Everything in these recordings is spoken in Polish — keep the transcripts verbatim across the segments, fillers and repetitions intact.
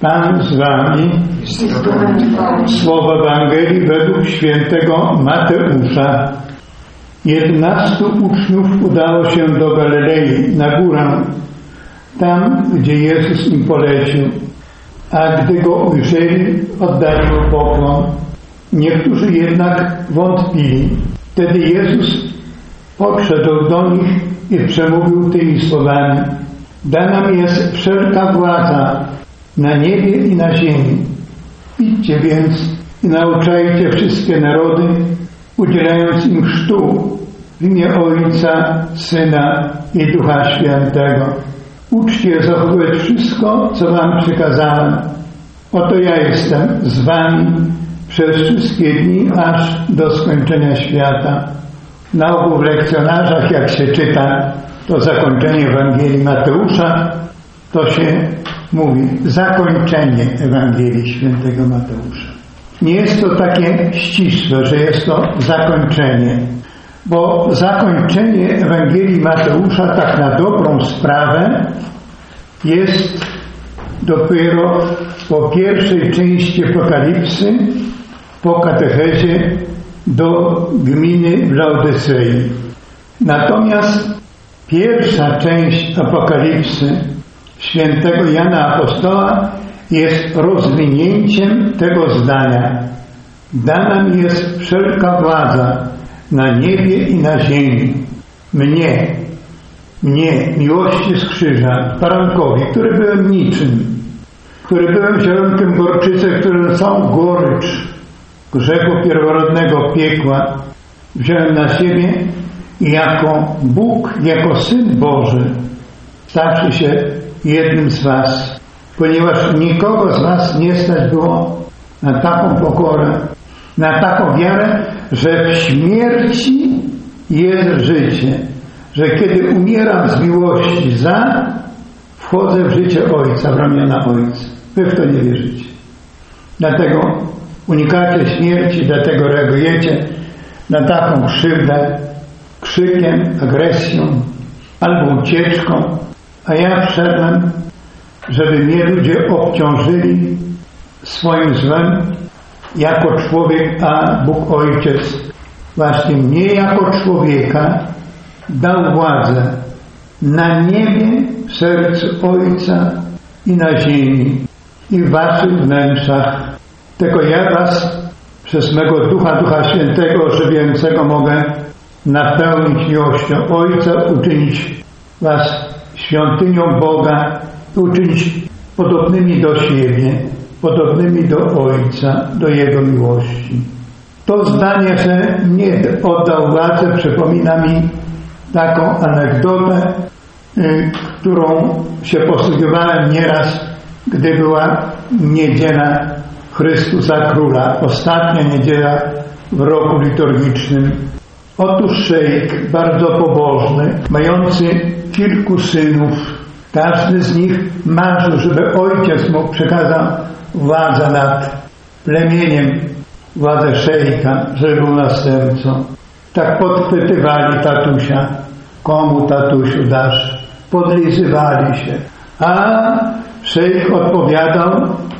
Pan z wami. Słowo Ewangelii według świętego Mateusza. Jedenastu uczniów udało się do Galilei, na górę, tam, gdzie Jezus im polecił. A gdy Go ujrzeli, oddali Mu pokłon. Niektórzy jednak wątpili. Wtedy Jezus podszedł do nich i przemówił tymi słowami: Dana mi jest wszelka władza na niebie i na ziemi. Idźcie więc i nauczajcie wszystkie narody, udzielając im chrztu w imię Ojca, Syna i Ducha Świętego. Uczcie zachowywać wszystko, co wam przykazałem. Oto ja jestem z wami przez wszystkie dni, aż do skończenia świata. Na obu lekcjonarzach, jak się czyta to zakończenie Ewangelii Mateusza, to się mówi zakończenie Ewangelii Świętego Mateusza. Nie jest to takie ścisłe, że jest to zakończenie, bo zakończenie Ewangelii Mateusza tak na dobrą sprawę jest dopiero po pierwszej części Apokalipsy, po katechezie do gminy w Laodycei. Natomiast pierwsza część Apokalipsy świętego Jana Apostoła jest rozwinięciem tego zdania. Dana mi jest wszelka władza na niebie i na ziemi. Mnie, mnie, miłości z krzyża, barankowi, który byłem niczym, który byłem ziarnkiem gorczycy, który całą gorycz grzechu pierworodnego piekła wziąłem na siebie i jako Bóg, jako Syn Boży, stawszy się jednym z was, ponieważ nikogo z was nie stać było na taką pokorę, na taką wiarę, że w śmierci jest życie, że kiedy umieram z miłości za, wchodzę w życie Ojca, w ramiona Ojca. Wy w to nie wierzycie. Dlatego unikacie śmierci, dlatego reagujecie na taką krzywdę krzykiem, agresją albo ucieczką, a ja wszedłem, żeby mnie ludzie obciążyli swoim złem jako człowiek, a Bóg Ojciec właśnie mnie jako człowieka dał władzę na niebie, w sercu Ojca i na ziemi i w waszych wnętrzach. Tylko ja was przez mego Ducha, Ducha Świętego ożywiającego mogę napełnić miłością Ojca, uczynić was świątynią Boga, uczynić podobnymi do siebie, podobnymi do Ojca, do Jego miłości. To zdanie, że nie oddał władzę, przypomina mi taką anegdotę, y, którą się posługiwałem nieraz, gdy była niedziela Chrystusa Króla, ostatnia niedziela w roku liturgicznym. Otóż szejk, bardzo pobożny, mający kilku synów, każdy z nich marzył, żeby ojciec mu przekazał władzę nad plemieniem, władzę szejka, żeby był następcą. Tak podpytywali tatusia, komu tatusiu dasz? Podlizywali się. A szejk odpowiadał: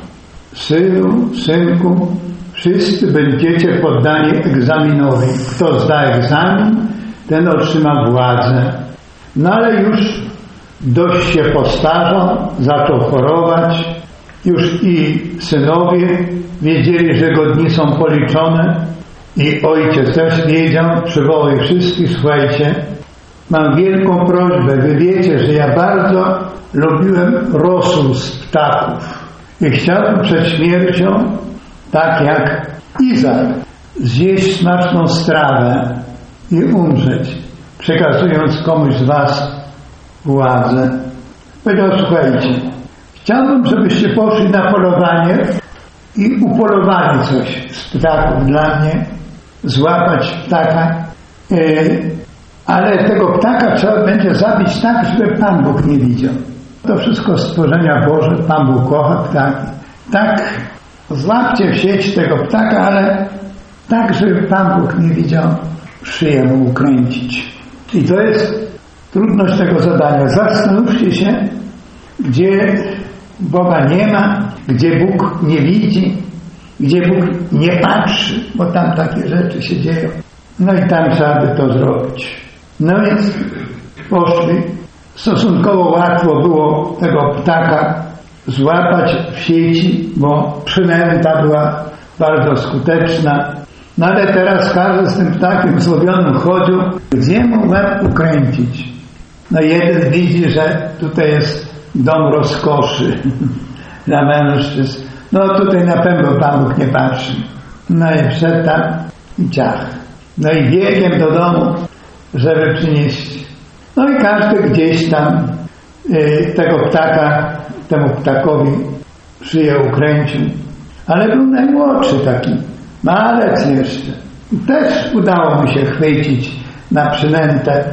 synu, synku, wszyscy będziecie poddani egzaminowi. Kto zda egzamin, ten otrzyma władzę. No ale już dość się postarzał, zaczął chorować. Już i synowie wiedzieli, że jego dni są policzone i ojciec też wiedział, przywołał ich wszystkich: słuchajcie, mam wielką prośbę, wy wiecie, że ja bardzo lubiłem rosół z ptaków i chciałbym przed śmiercią, tak jak Izak, zjeść smaczną strawę i umrzeć, przekazując komuś z was władzę. Powiedział: słuchajcie, chciałbym, żebyście poszli na polowanie i upolowali coś z ptaków dla mnie, złapać ptaka, yy, ale tego ptaka trzeba będzie zabić tak, żeby Pan Bóg nie widział. To wszystko stworzenia Boże, Pan Bóg kocha ptaki. Tak, złapcie w sieć tego ptaka, ale tak, żeby Pan Bóg nie widział, szyję mu ukręcić. I to jest trudność tego zadania. Zastanówcie się, gdzie Boga nie ma, gdzie Bóg nie widzi, gdzie Bóg nie patrzy, bo tam takie rzeczy się dzieją. No i tam trzeba by to zrobić. No więc poszli. Stosunkowo łatwo było tego ptaka złapać w sieci, bo przynęta była bardzo skuteczna. No ale teraz każdy z tym ptakiem złowionym chodził, gdzie mu łeb ukręcić. No jeden widzi, że tutaj jest dom rozkoszy dla mężczyzn. No tutaj na pewno Pan Bóg nie patrzy. No i wszedł tam i ciach. No i biegiem do domu, żeby przynieść. No i każdy gdzieś tam y, tego ptaka, temu ptakowi szyję ukręcił. Ale był najmłodszy taki, malec jeszcze. I też udało mu się chwycić na przynętę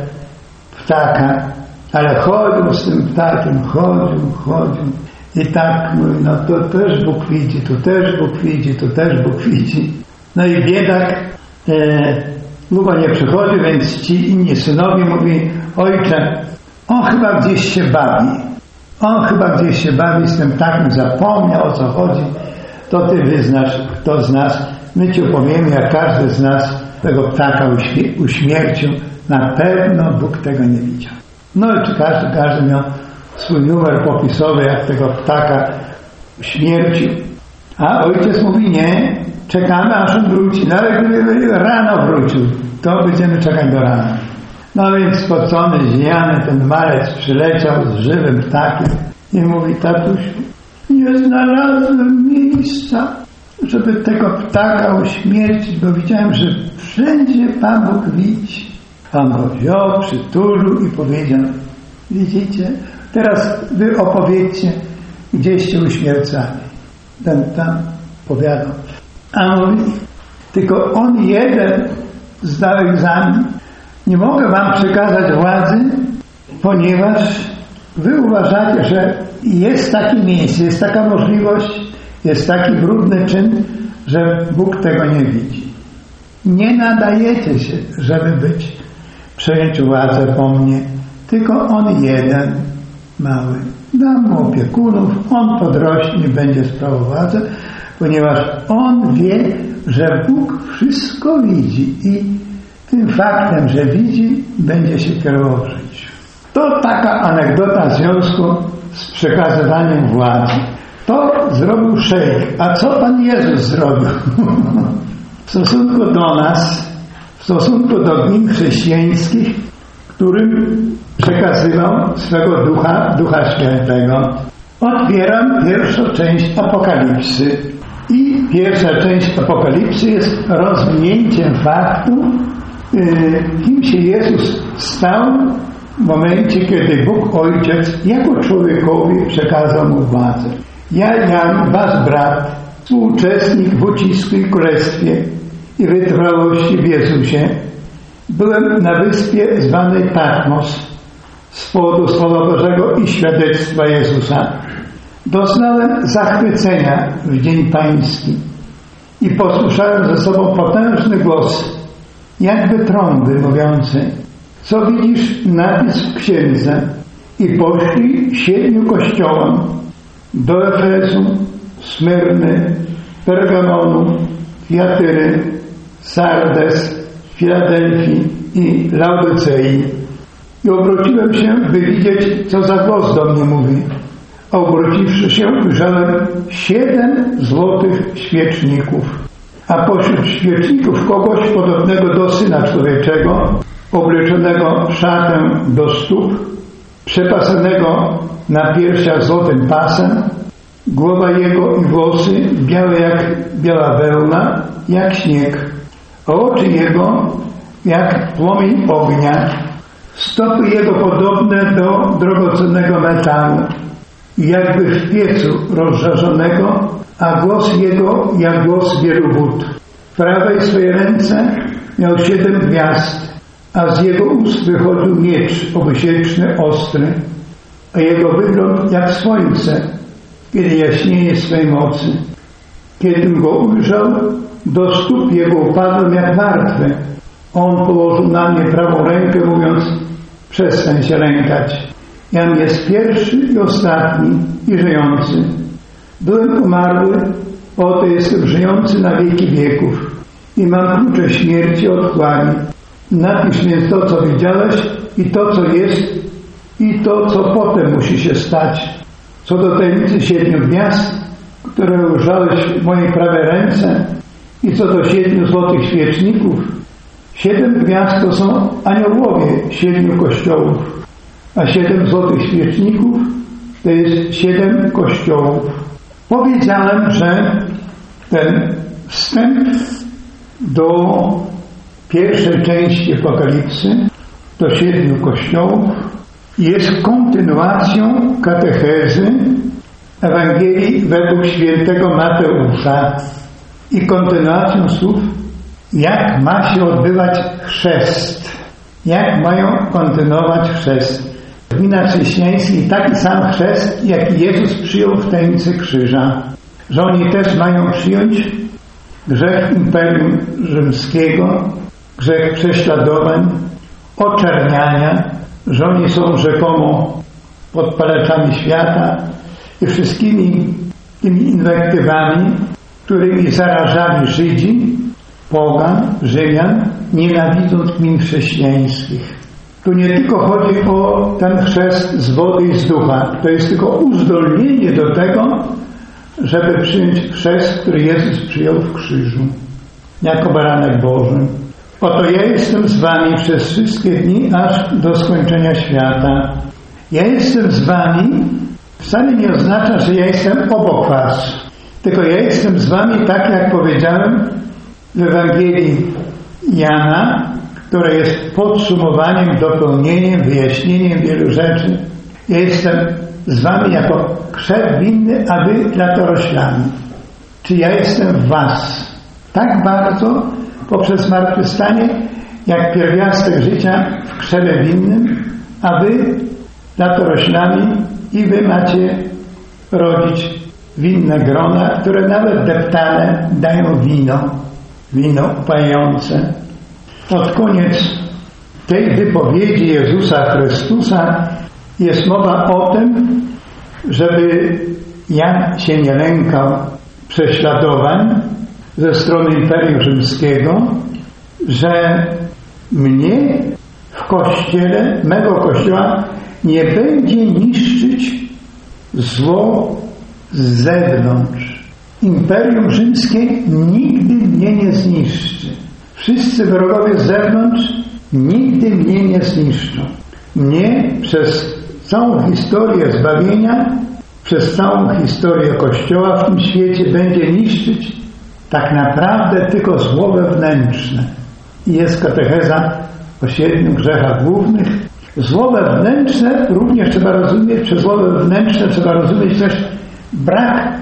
ptaka, ale chodził z tym ptakiem, chodził, chodził. I tak mówi, no to też Bóg widzi, tu też Bóg widzi, tu też Bóg widzi. No i biedak e, długo nie przychodzi, więc ci inni synowie mówi, ojcze, on chyba gdzieś się bawi. On chyba gdzieś się bawi z tym ptakiem, zapomniał o co chodzi. To ty wyznasz, kto z nas. My ci opowiemy, jak każdy z nas tego ptaka uśmie- uśmiercił. Na pewno Bóg tego nie widział. No i czy każdy, każdy miał swój numer popisowy, jak tego ptaka śmiercił. A ojciec mówi, nie, czekamy aż on wróci. Nawet gdyby rano wrócił, to będziemy czekać do rana. No więc spocony, zjany, ten malec przyleciał z żywym ptakiem i mówi, tatusiu, nie znalazłem miejsca, żeby tego ptaka uśmiercić, bo widziałem, że wszędzie Pan Bóg widzi. Pan go wziął, przytulił i powiedział, widzicie, teraz wy opowiedzcie, gdzieście uśmiercali. Ten tam powiadał. A mówi, tylko on jeden zdał egzamin. Nie mogę wam przekazać władzy, ponieważ wy uważacie, że jest takie miejsce, jest taka możliwość, jest taki brudny czyn, że Bóg tego nie widzi. Nie nadajecie się, żeby być przejąć władzę po mnie, tylko on jeden mały. Dam mu opiekunów, on podrośnie, będzie sprawował władzę, ponieważ on wie, że Bóg wszystko widzi i tym faktem, że widzi, będzie się kierował w życiu. To taka anegdota w związku z przekazywaniem władzy. To zrobił szejk. A co Pan Jezus zrobił? W stosunku do nas, w stosunku do gmin chrześcijańskich, którym przekazywał swego ducha, Ducha Świętego. Otwieram pierwszą część Apokalipsy. I pierwsza część Apokalipsy jest rozwinięciem faktu, kim się Jezus stał w momencie, kiedy Bóg Ojciec jako człowiekowi przekazał mu władzę. Ja, Jan, wasz brat, współuczestnik w ucisku i królestwie i wytrwałości w Jezusie, byłem na wyspie zwanej Patmos z powodu Słowa Bożego i świadectwa Jezusa. Doznałem zachwycenia w dzień pański i posłyszałem ze sobą potężny głos, jakby trąby mówiący, co widzisz napis w księdze, i poszli siedmiu kościołom do Efezu, Smyrny, Pergamonu, Tiatyry, Sardes, Filadelfii i Laodycei. I obróciłem się, by widzieć, co za głos do mnie mówi. A obróciwszy się, ujrzałem siedem złotych świeczników, a pośród świeczników kogoś podobnego do Syna Człowieczego, obleczonego szatę do stóp, przepasanego na piersiach złotym pasem, głowa jego i włosy białe jak biała wełna, jak śnieg, a oczy jego jak płomień ognia, stopy jego podobne do drogocennego metalu, jakby w piecu rozżarzonego, a głos jego jak głos wielu wód. W prawej swojej ręce miał siedem gwiazd, a z jego ust wychodził miecz obysieczny, ostry, a jego wygląd jak słońce, kiedy jaśnieje swej mocy. Kiedym go ujrzał, do stóp jego upadłem jak martwy. On położył na mnie prawą rękę, mówiąc, przestań się lękać. Jam jest pierwszy i ostatni i żyjący. Byłem umarły, oto jestem żyjący na wieki wieków i mam klucze śmierci otchłani. Napisz więc to, co widziałeś i to, co jest i to, co potem musi się stać. Co do tajemnicy siedmiu gwiazd, które ujrzałeś w mojej prawej ręce i co do siedmiu złotych świeczników, siedem gwiazd to są aniołowie siedmiu kościołów, a siedem złotych świeczników to jest siedem kościołów. Powiedziałem, że ten wstęp do pierwszej części Apokalipsy, do siedmiu kościołów, jest kontynuacją katechezy Ewangelii według świętego Mateusza i kontynuacją słów, jak ma się odbywać chrzest, jak mają kontynuować chrzest. W gminach chrześcijańskich taki sam chrzest, jaki Jezus przyjął w tajemnicy krzyża, że oni też mają przyjąć grzech imperium rzymskiego, grzech prześladowań, oczerniania, że oni są rzekomo podpalaczami świata i wszystkimi tymi inwektywami, którymi zarażali Żydzi, pogan, Rzymian, nienawidząc gmin chrześcijańskich. Tu nie tylko chodzi o ten chrzest z wody i z ducha. To jest tylko uzdolnienie do tego, żeby przyjąć chrzest, który Jezus przyjął w krzyżu, jako baranek Boży. Oto ja jestem z wami przez wszystkie dni, aż do skończenia świata. Ja jestem z wami wcale nie oznacza, że ja jestem obok was. Tylko ja jestem z wami, tak jak powiedziałem w Ewangelii Jana, które jest podsumowaniem, dopełnieniem, wyjaśnieniem wielu rzeczy. Ja jestem z wami jako krzew winny, a wy latoroślami. Czy ja jestem w was tak bardzo poprzez zmartwychwstanie, jak pierwiastek życia w krzewie winnym, a wy latoroślami i wy macie rodzić winne grona, które nawet deptane dają wino, wino upajające. Pod koniec tej wypowiedzi Jezusa Chrystusa jest mowa o tym, żeby Jan się nie lękał prześladowań ze strony Imperium Rzymskiego, że mnie w kościele, mego kościoła nie będzie niszczyć zło z zewnątrz. Imperium Rzymskie nigdy mnie nie zniszczy. Wszyscy wrogowie z zewnątrz nigdy mnie nie zniszczą. Mnie przez całą historię zbawienia, przez całą historię Kościoła w tym świecie będzie niszczyć tak naprawdę tylko zło wewnętrzne. I jest katecheza o siedmiu grzechach głównych. Zło wewnętrzne również trzeba rozumieć, przez zło wewnętrzne trzeba rozumieć też brak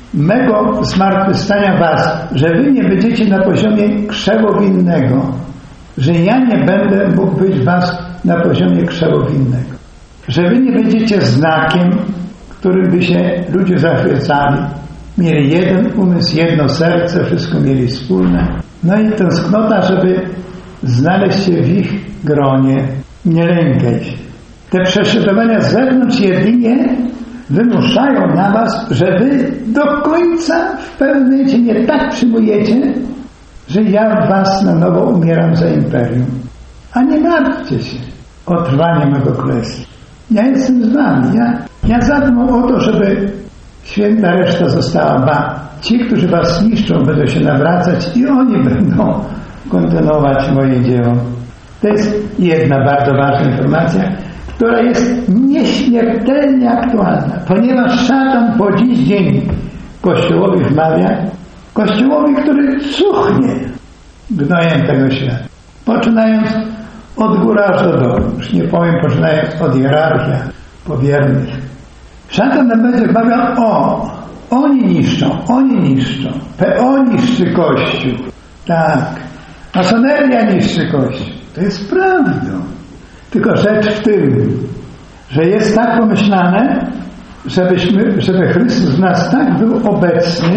mego zmartwychwstania was, że wy nie będziecie na poziomie krzewu winnego, że ja nie będę mógł być was na poziomie krzewu winnego, że wy nie będziecie znakiem, którym by się ludzie zachwycali. Mieli jeden umysł, jedno serce, wszystko mieli wspólne. No i tęsknota, żeby znaleźć się w ich gronie. Nie lękaj się. Te prześladowania z zewnątrz jedynie wymuszają na was, że wy do końca w pewnym momencie nie tak przyjmujecie, że ja w was na nowo umieram za imperium. A nie martwcie się o trwanie mego królestwa. Ja jestem z wami. Ja, ja zadbam o to, żeby święta reszta została, ba, ci, którzy was niszczą, będą się nawracać i oni będą kontynuować moje dzieło. To jest jedna bardzo ważna informacja, która jest nieśmiertelnie aktualna, ponieważ szatan po dziś dzień Kościołowi wmawia, Kościołowi, który cuchnie gnojem tego świata, poczynając od góry aż do dołu, już nie powiem, poczynając od hierarchii powiernych. Szatan nam będzie wmawiał, o, oni niszczą, oni niszczą, P O niszczy Kościół, tak, masoneria niszczy Kościół. To jest prawdą. Tylko rzecz w tym, że jest tak pomyślane, żebyśmy, żeby Chrystus w nas tak był obecny,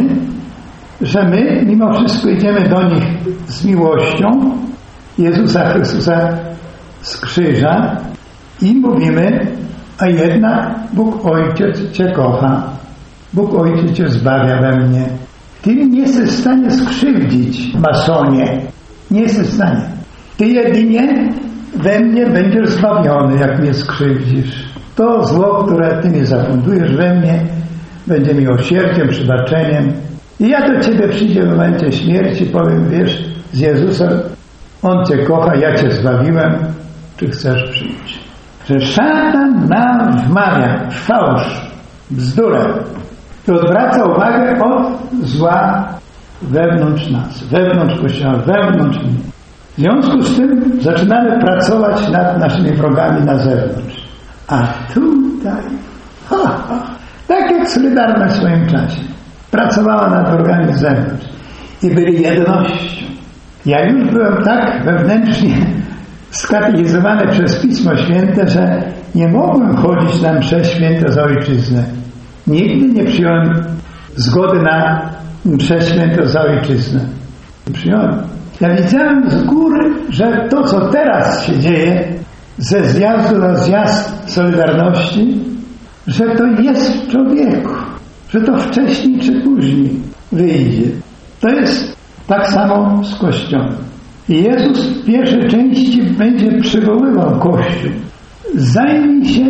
że my mimo wszystko idziemy do nich z miłością Jezusa Chrystusa z krzyża i mówimy, a jednak Bóg Ojciec Cię kocha. Bóg Ojciec Cię zbawia we mnie. Ty nie jesteś w stanie skrzywdzić, masonie. Nie jesteś w stanie. Ty jedynie we mnie będziesz zbawiony, jak mnie skrzywdzisz. To zło, które Ty mi zafundujesz we mnie, będzie miłosierdziem, przebaczeniem. I ja do Ciebie przyjdę w momencie śmierci, powiem, wiesz, z Jezusem, On Cię kocha, ja Cię zbawiłem, czy chcesz przyjść? Że szatan nam wmawia fałsz, bzdurę, to odwraca uwagę od zła wewnątrz nas, wewnątrz Kościoła, wewnątrz mnie. W związku z tym zaczynamy pracować nad naszymi wrogami na zewnątrz. A tutaj, ha, ha, tak jak Solidarność w swoim czasie, pracowała nad wrogami z zewnątrz i byli jednością. Ja już byłem tak wewnętrznie skatechizowany przez Pismo Święte, że nie mogłem chodzić na msze święte za ojczyznę. Nigdy nie przyjąłem zgody na msze święte za ojczyznę. Nie przyjąłem. Ja widziałem z góry, że to, co teraz się dzieje, ze zjazdu na zjazd Solidarności, że to jest w człowieku, że to wcześniej czy później wyjdzie. To jest tak samo z Kościołem. I Jezus w pierwszej części będzie przywoływał Kościół. Zajmij się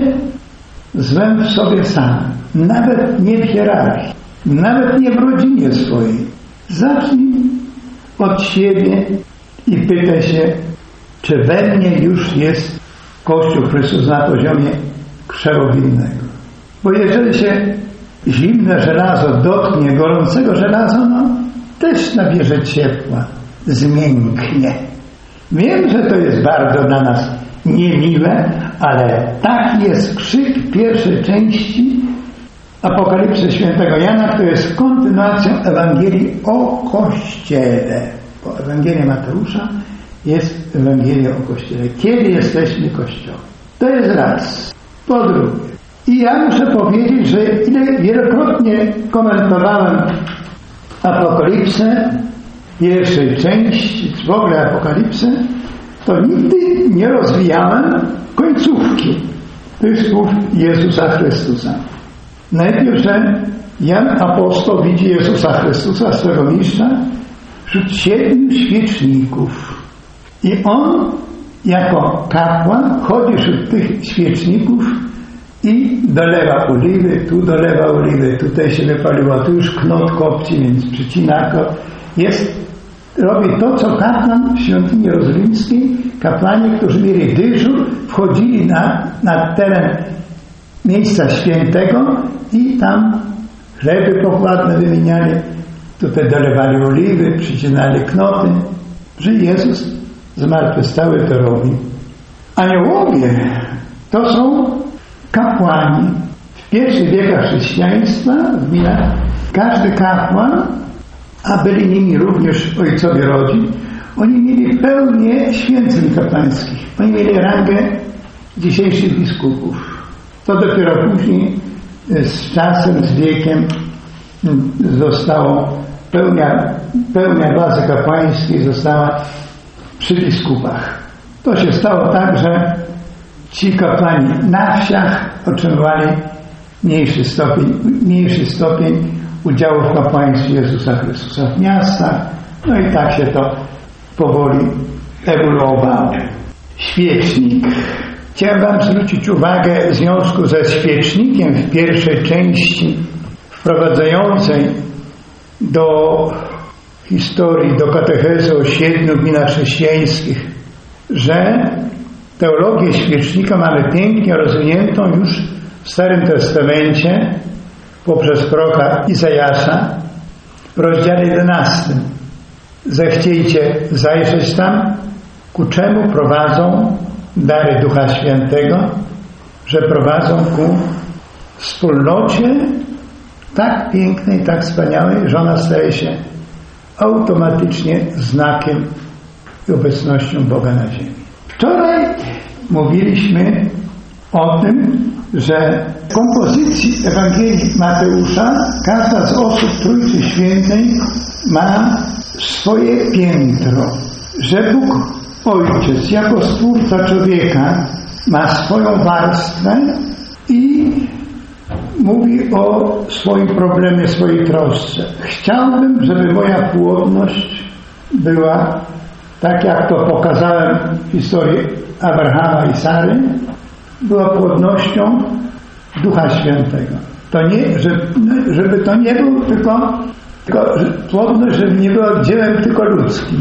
złem w sobie sam, nawet nie w hierarchii, nawet nie w rodzinie swojej. Zacznij od siebie i pytaj się, czy we mnie już jest Kościół Chrystus na poziomie krzewu winnego. Bo jeżeli się zimne żelazo dotknie gorącego żelaza, no też nabierze ciepła, zmięknie. Wiem, że to jest bardzo dla nas niemiłe, ale tak jest krzyk pierwszej części Apokalipsy Świętego Jana, który jest kontynuacją Ewangelii o Kościele. Po Ewangelii Mateusza jest Ewangelia o Kościele. Kiedy jesteśmy Kościołem? To jest raz. Po drugie. I ja muszę powiedzieć, że ile wielokrotnie komentowałem Apokalipsę pierwszej części, czy w ogóle Apokalipsę, to nigdy nie rozwijałem końcówki tych słów Jezusa Chrystusa. Najpierw, że Jan Apostoł widzi Jezusa Chrystusa, swego mistrza, wśród siedmiu świeczników. I on jako kapłan chodzi wśród tych świeczników i dolewa oliwy, tu dolewa oliwy, tutaj się wypaliło, tu już knot kopci, więc przycina go. Jest, robi to, co kapłan w świątyni jerozolimskiej, kapłani, którzy mieli dyżur, wchodzili na, na teren miejsca świętego i tam chleby pokładne wymieniali, tutaj dolewali oliwy, przycinali knoty, że Jezus zmartwychwstały to robi. Aniołowie to są kapłani. W pierwszych wiekach chrześcijaństwa w Milach każdy kapłan, a byli nimi również ojcowie rodzin, oni mieli pełnię święceń kapłańskich. Oni mieli rangę dzisiejszych biskupów. To dopiero później z czasem, z wiekiem zostało pełnia, pełnia władzy kapłańskiej została przy biskupach. To się stało tak, że ci kapłani na wsiach otrzymywali mniejszy stopień, mniejszy stopień udziału w kapłaństwie Jezusa Chrystusa w miastach. No i tak się to powoli ewoluowało. Świecznik. Chciałem wam zwrócić uwagę w związku ze świecznikiem w pierwszej części wprowadzającej do historii, do katechezy o siedmiu gminach chrześcijańskich, że teologię świecznika mamy pięknie rozwiniętą już w Starym Testamencie poprzez proroka Izajasza w rozdziale jedenastym. Zechciejcie zajrzeć tam, ku czemu prowadzą dary Ducha Świętego, że prowadzą ku wspólnocie tak pięknej, tak wspaniałej, że ona staje się automatycznie znakiem i obecnością Boga na ziemi. Wczoraj mówiliśmy o tym, że w kompozycji Ewangelii Mateusza każda z osób Trójcy Świętej ma swoje piętro, że Bóg Ojciec jako Stwórca człowieka ma swoją warstwę i mówi o swoim problemie, swojej trosce. Chciałbym, żeby moja płodność była tak, jak to pokazałem w historii Abrahama i Sary, była płodnością Ducha Świętego. To nie, żeby, żeby to nie był tylko, tylko płodność, żeby nie była dziełem tylko ludzkim.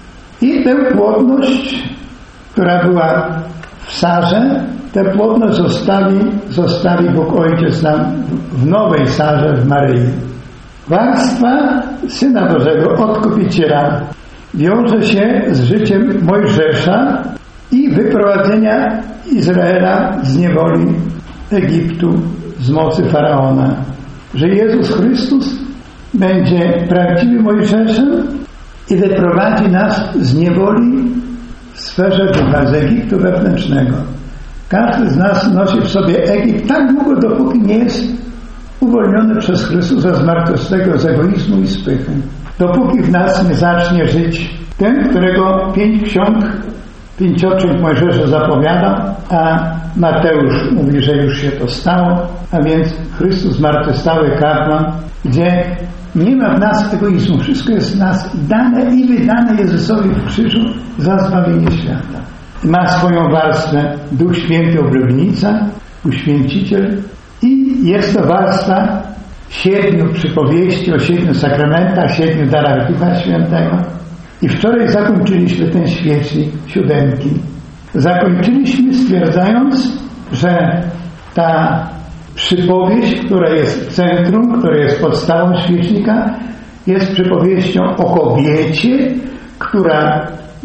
I tę płodność, która była w Sarze, tę płodność zostawi, zostawi Bóg Ojciec nam w nowej Sarze, w Maryi. Warstwa Syna Bożego, Odkupiciela, wiąże się z życiem Mojżesza i wyprowadzenia Izraela z niewoli Egiptu, z mocy Faraona. Że Jezus Chrystus będzie prawdziwym Mojżeszem i wyprowadzi nas z niewoli w sferze ducha, z Egiptu wewnętrznego. Każdy z nas nosi w sobie Egipt tak długo, dopóki nie jest uwolniony przez Chrystusa z martwego, z egoizmu i z pychy. Dopóki w nas nie zacznie żyć ten, którego pięć ksiąg, pięcioksiąg Mojżesza zapowiada, a Mateusz mówi, że już się to stało, a więc Chrystus zmartwychwstały kapłan, gdzie nie ma w nas egoizmu. Wszystko jest w nas dane i wydane Jezusowi w krzyżu za zbawienie świata. Ma swoją warstwę Duch Święty, oblubienica, uświęciciel i jest to warstwa siedmiu przypowieści o siedmiu sakramentach, siedmiu darach Ducha Świętego. I wczoraj zakończyliśmy ten świecznik siódemki. Zakończyliśmy stwierdzając, że ta przypowieść, która jest w centrum, która jest podstawą świecznika, jest przypowieścią o kobiecie, która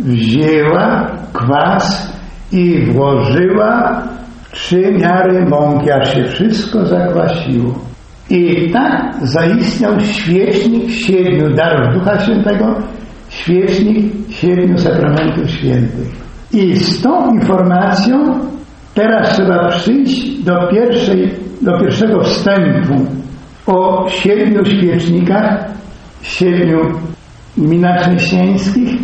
wzięła kwas i włożyła trzy miary mąki, aż się wszystko zakwasiło. I tak zaistniał świecznik siedmiu darów Ducha Świętego, świecznik siedmiu sakramentów świętych. I z tą informacją teraz trzeba przyjść do, pierwszej, do pierwszego wstępu o siedmiu świecznikach, siedmiu gminach chrześcijańskich,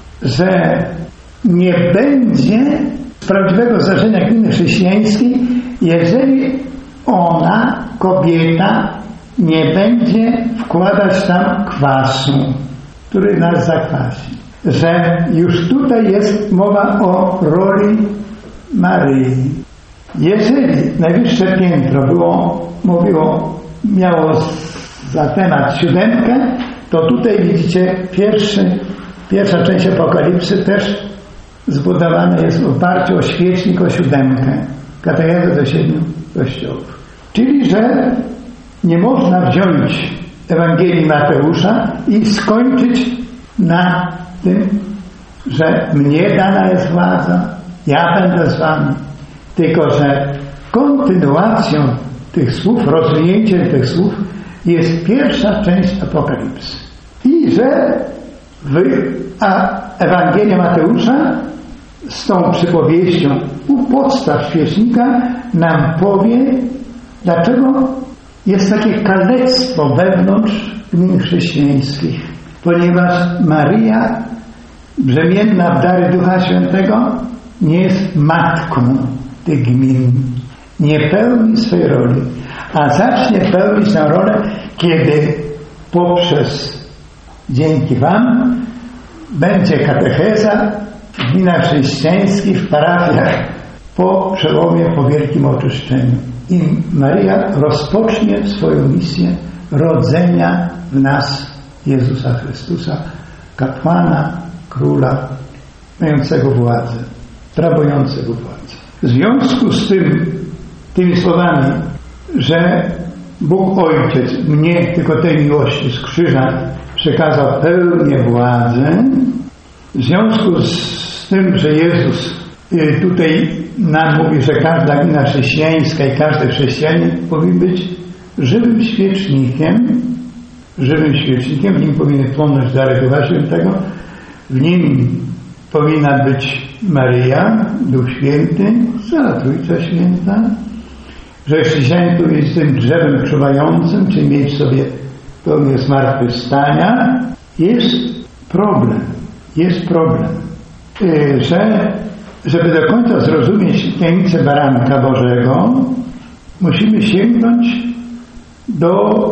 że nie będzie prawdziwego zdarzenia gminy chrześcijańskiej, jeżeli ona, kobieta, nie będzie wkładać tam kwasu, który nas zakwasi. Że już tutaj jest mowa o roli Maryi. Jeżeli najwyższe piętro było, mówiło, miało za temat siódemkę, to tutaj widzicie pierwszy, pierwsza część Apokalipsy też zbudowana jest w oparciu o świecznik, o siódemkę, katechezę do siedmiu kościołów. Czyli, że nie można wziąć Ewangelii Mateusza i skończyć na tym, że mnie dana jest władza, ja będę z wami. Tylko, że kontynuacją tych słów, rozwinięciem tych słów jest pierwsza część Apokalipsy. I że wy, a Ewangelia Mateusza z tą przypowieścią u podstaw świecznika nam powie, dlaczego jest takie kalectwo wewnątrz gmin chrześcijańskich. Ponieważ Maryja, brzemienna w dary Ducha Świętego, nie jest matką tych gmin. Nie pełni swojej roli. A zacznie pełnić tę rolę, kiedy poprzez, dzięki wam, będzie katecheza w gminach chrześcijańskich, w parafiach po przełomie, po wielkim oczyszczeniu. I Maryja rozpocznie swoją misję rodzenia w nas Jezusa Chrystusa, kapłana, króla, mającego władzę, sprawującego władzę. W związku z tym, tymi słowami, że Bóg Ojciec mnie, tylko tej miłości z krzyża, przekazał pełnię władzę, w związku z tym, że Jezus tutaj nam mówi, że każda gmina chrześcijańska i każdy chrześcijanin powinien być żywym świecznikiem, żywym świecznikiem, w nim powinny płonąć dary Ducha Świętego, w nim powinna być Maryja, Duch Święty, cała Trójca Święta, że chrześcijanin powinien być tym drzewem czuwającym, czyli mieć sobie pełnię zmartwychwstania. Jest problem, jest problem, że żeby do końca zrozumieć tajemnicę Baranka Bożego, musimy sięgnąć do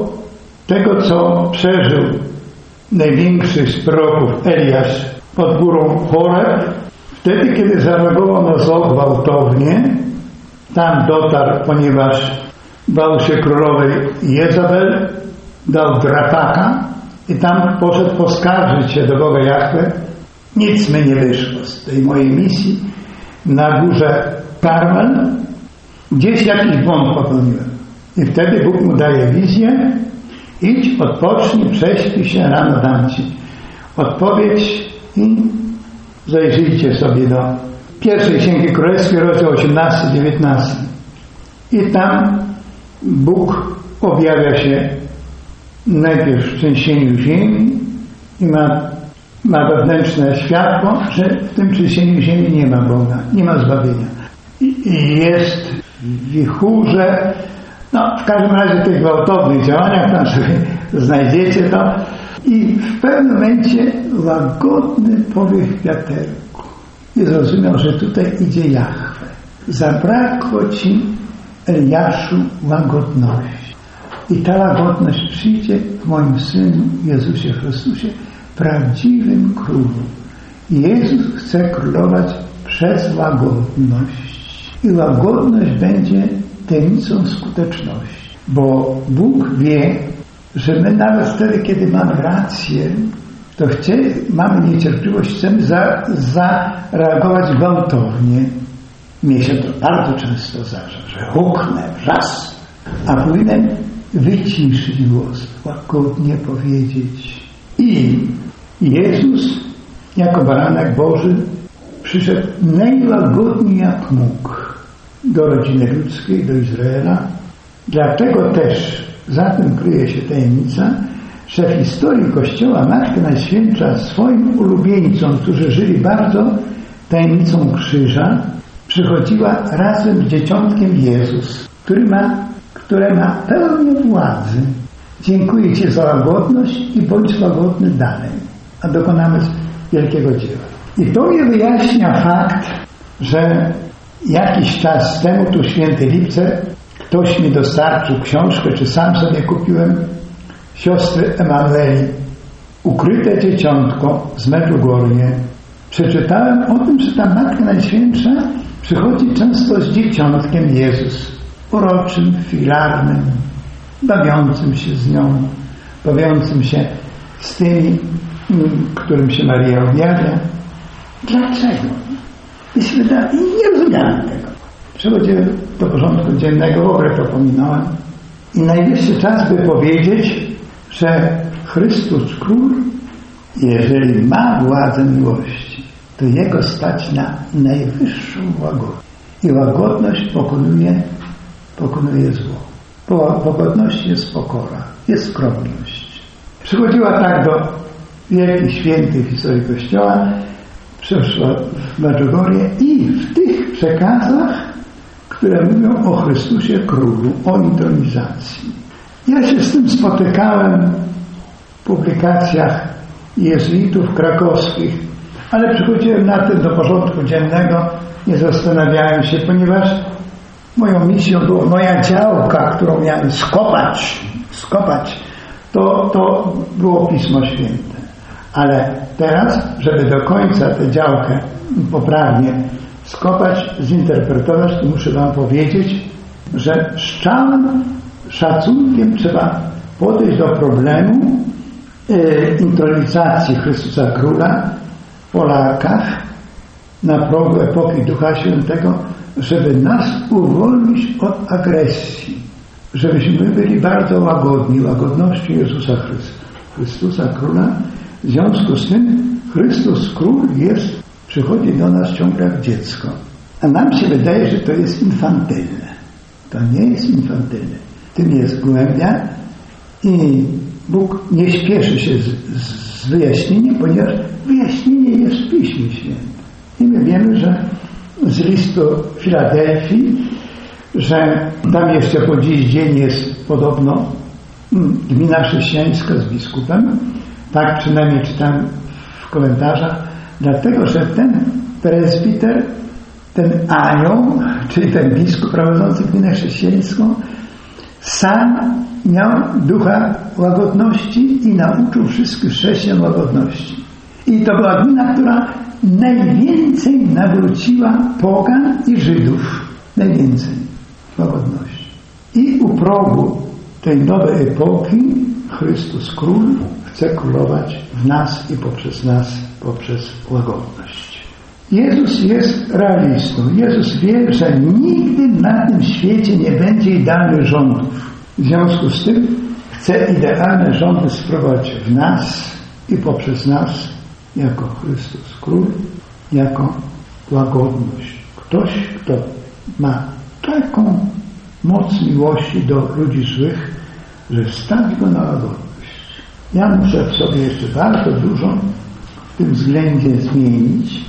tego, co przeżył największy z proroków Eliasz pod górą Choreb, wtedy, kiedy zareagował na zło gwałtownie, tam dotarł, ponieważ bał się królowej Jezabel, dał drapaka i tam poszedł poskarżyć się do Boga Jahwe. Nic mi nie wyszło z tej mojej misji na górze Karmel. Gdzieś jakiś błąd popełniłem. I wtedy Bóg mu daje wizję. Idź, odpocznij, prześpij się, rano dam ci odpowiedź i zajrzyjcie sobie do pierwszej Księgi Królewskiej, rozdział osiemnasty dziewiętnasty. I tam Bóg objawia się najpierw w trzęsieniu ziemi i ma, ma wewnętrzne światło, że w tym trzęsieniu ziemi nie ma Boga, nie ma zbawienia. I, i jest w wichurze, no w każdym razie tych gwałtownych działaniach, tam sobie znajdziecie to. I w pewnym momencie łagodny powiew wiaterku. I zrozumiał, że tutaj idzie Jahwe. Zabrakło ci, Eliaszu, łagodności. I ta łagodność przyjdzie w moim Synu Jezusie Chrystusie, prawdziwym Królu. Jezus chce królować przez łagodność. I łagodność będzie tajemnicą skuteczności. Bo Bóg wie, że my nawet wtedy, kiedy mamy rację, to chcie, mamy niecierpliwość, chcemy za, zareagować gwałtownie. Mnie się to bardzo często zdarza, że huknę, wrzask, a powinienem wyciszyć głos, łagodnie powiedzieć. I Jezus, jako baranek Boży, przyszedł najłagodniej jak mógł do rodziny ludzkiej, do Izraela. Dlatego też za tym kryje się tajemnica, że w historii Kościoła Matka Najświętsza swoim ulubieńcom, którzy żyli bardzo tajemnicą krzyża, przychodziła razem z dzieciątkiem Jezus, który ma, które ma pełnię władzy. Dziękuję Ci za łagodność i bądź łagodny dalej, a dokonamy wielkiego dzieła. I to mnie wyjaśnia fakt, że jakiś czas temu, tu święty Lipcer, ktoś mi dostarczył książkę, czy sam sobie kupiłem, siostry Emanueli, Ukryte dzieciątko z Medjugorje. Przeczytałem o tym, że ta Matka Najświętsza przychodzi często z dzieciątkiem Jezus, uroczym, filarnym, bawiącym się z nią, bawiącym się z tymi, którym się Maria objawia. Dlaczego? I się wydaje, nie rozumiałem tego. Przechodziłem do porządku dziennego, w ogóle to pominąłem. I najwyższy czas, by powiedzieć, że Chrystus Król, jeżeli ma władzę miłości, to Jego stać na najwyższą łagodność. I łagodność pokonuje, pokonuje zło. Po łagodności jest pokora, jest skromność. Przychodziła tak do wielkich świętych w historii Kościoła, przeszła w Medjugorje i w tych przekazach, które mówią o Chrystusie Królu, o intronizacji. Ja się z tym spotykałem w publikacjach jezuitów krakowskich, ale przychodziłem na tym do porządku dziennego, nie zastanawiałem się, ponieważ moją misją była moja działka, którą miałem skopać, skopać, to, to było Pismo Święte. Ale teraz, żeby do końca tę działkę poprawnie skopać, zinterpretować, to muszę Wam powiedzieć, że z całym szacunkiem trzeba podejść do problemu e, intronizacji Chrystusa Króla w Polakach na progu epoki Ducha Świętego, żeby nas uwolnić od agresji, żebyśmy byli bardzo łagodni, łagodności Jezusa Chrystusa, Chrystusa Króla. W związku z tym Chrystus Król jest, przychodzi do nas ciągle jak dziecko. A nam się wydaje, że to jest infantylne. To nie jest infantylne. Tym jest głębia i Bóg nie śpieszy się z, z wyjaśnieniem, ponieważ wyjaśnienie jest w Piśmie Świętym. I my wiemy, że z listu Filadelfii, że tam jeszcze po dziś dzień jest podobno gmina chrześcijańska z biskupem. Tak przynajmniej czytam w komentarzach. Dlatego, że ten prezbiter, ten anioł, czyli ten biskup prowadzący gminę chrześcijańską, Sam miał ducha łagodności i nauczył wszystkich chrześcijan łagodności. I to była gmina, która najwięcej nawróciła pogan i Żydów. Najwięcej łagodności. I u progu tej nowej epoki Chrystus Król chce królować w nas i poprzez nas, poprzez łagodność. Jezus jest realistą. Jezus wie, że nigdy na tym świecie nie będzie idealnych rządów. W związku z tym chce idealne rządy sprowadzić w nas i poprzez nas jako Chrystus Król, jako łagodność. Ktoś, kto ma taką moc miłości do ludzi złych, że wstawi go na łagodność. Ja muszę w sobie jeszcze bardzo dużo w tym względzie zmienić.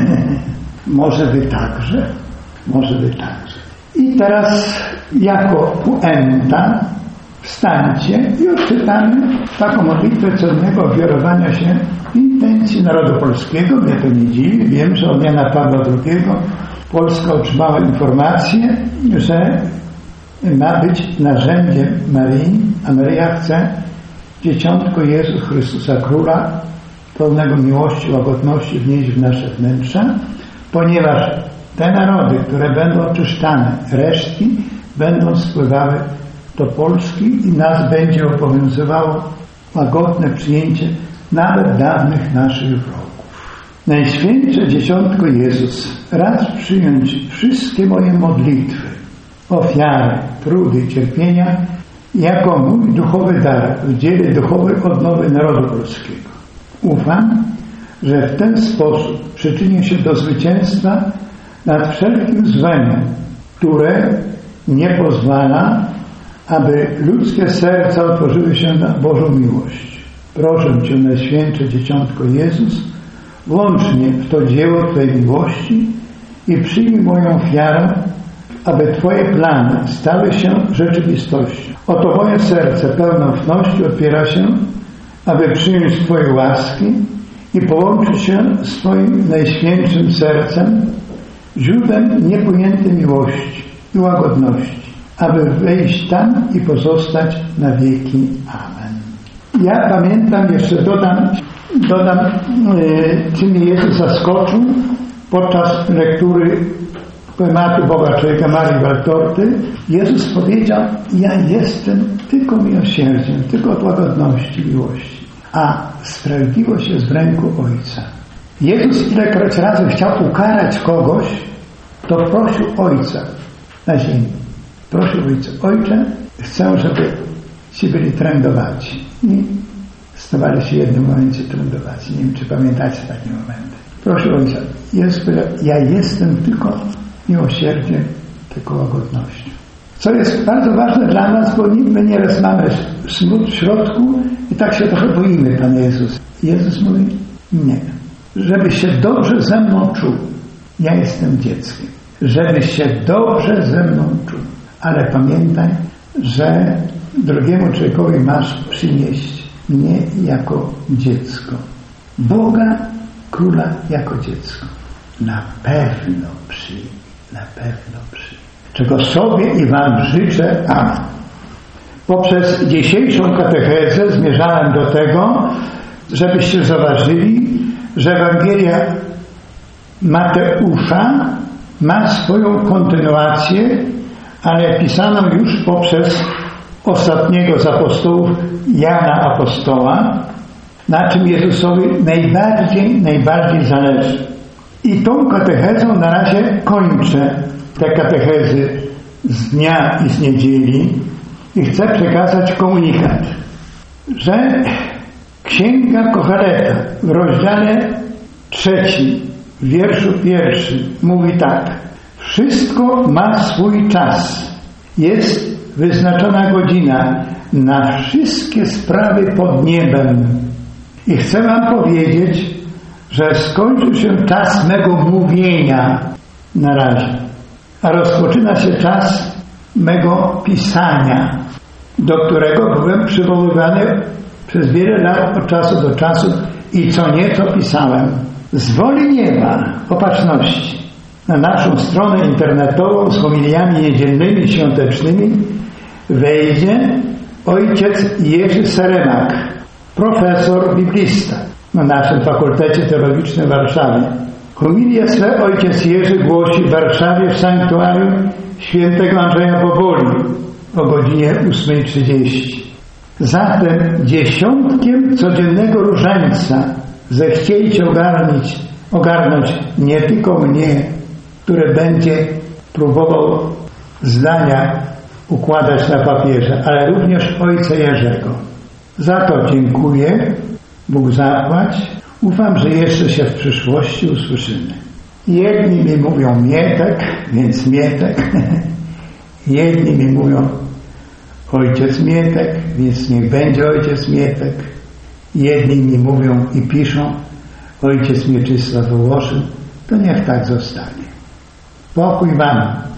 Może wy także, może wy także. I teraz jako puenta wstańcie i odczytamy taką modlitwę codziennego obfiotowania się w intencji narodu polskiego. Mnie to nie dziwi. Wiem, że od Jana Pawła drugiego Polska otrzymała informację, że ma być narzędziem Maryi, a Maryja chce dzieciątko Jezus Chrystusa Króla, pełnego miłości, łagodności wnieść w nasze wnętrza, ponieważ te narody, które będą oczyszczane, resztki będą spływały do Polski i nas będzie obowiązywało łagodne przyjęcie nawet dawnych naszych wrogów. Najświętsze dzieciątko Jezus, racz przyjąć wszystkie moje modlitwy, ofiary, trudy i cierpienia jako mój duchowy dar w dziele duchowej odnowy narodu polskiego. Ufam, że w ten sposób przyczynię się do zwycięstwa nad wszelkim złem, które nie pozwala, aby ludzkie serca otworzyły się na Bożą miłość. Proszę Cię, Najświętsze Dzieciątko Jezus, włącz mnie w to dzieło Twojej miłości i przyjmij moją ofiarę, aby Twoje plany stały się rzeczywistością. Oto moje serce pełne ufności otwiera się, aby przyjąć Twoje łaski i połączyć się z Twoim najświętszym sercem, źródłem niepojętej miłości i łagodności, aby wejść tam i pozostać na wieki. Amen. Ja pamiętam, jeszcze dodam, dodam yy, czym mnie Jezus zaskoczył podczas lektury poematu Boga Człowieka Marii Waltorty. Jezus powiedział: ja jestem tylko miłosierdziem, tylko od łagodności, miłości, a sprawiedliwość jest w ręku Ojca. Jezus ilekroć razy chciał ukarać kogoś, to prosił Ojca na ziemi. Prosił Ojca: Ojcze, chcę, żeby ci byli trędowaci. I stawali się w jednym momencie trędowaci. Nie wiem, czy pamiętacie takie momenty. Prosił Ojca. Jezus powiedział: ja jestem tylko miłosierdziem, tylko łagodnością. Co jest bardzo ważne dla nas, bo my nieraz mamy smród w środku i tak się trochę boimy Pana Jezus. Jezus mówi: nie. Żebyś się dobrze ze mną czuł. Ja jestem dzieckiem. Żebyś się dobrze ze mną czuł. Ale pamiętaj, że drugiemu człowiekowi masz przynieść mnie jako dziecko. Boga, Króla jako dziecko. Na pewno przyjmij. Na pewno przyjmij. Czego sobie i Wam życzę. Amen. Poprzez dzisiejszą katechezę zmierzałem do tego, żebyście zauważyli, że Ewangelia Mateusza ma swoją kontynuację, ale pisaną już poprzez ostatniego z apostołów, Jana Apostoła, na czym Jezusowi najbardziej, najbardziej zależy. I tą katechezą na razie kończę te katechezy z dnia i z niedzieli i chcę przekazać komunikat, że Księga Koheleta w rozdziale trzecim, w wierszu pierwszym mówi tak: wszystko ma swój czas, jest wyznaczona godzina na wszystkie sprawy pod niebem. I chcę Wam powiedzieć, że skończył się czas mego mówienia na razie, a rozpoczyna się czas mego pisania, do którego byłem przywoływany przez wiele lat od czasu do czasu i co nieco pisałem. Z woli nieba, opatrzności, na naszą stronę internetową z homiliami niedzielnymi, świątecznymi wejdzie ojciec Jerzy Seremak, profesor biblista na naszym Fakultecie Teologicznym w Warszawie. Homilię swe ojciec Jerzy głosi w Warszawie w sanktuarium świętego Andrzeja Boboli o godzinie ósmej trzydzieści. Zatem dziesiątkiem codziennego różańca zechciejcie ogarnić, ogarnąć nie tylko mnie, który będzie próbował zdania układać na papierze, ale również ojca Jerzego. Za to dziękuję, Bóg zapłać. Ufam, że jeszcze się w przyszłości usłyszymy. Jedni mi mówią Mietek, więc Mietek. Jedni mi mówią ojciec Mietek, więc niech będzie ojciec Mietek. Jedni mi mówią i piszą ojciec Mieczysław Wołoszyn, to niech tak zostanie. Pokój wam.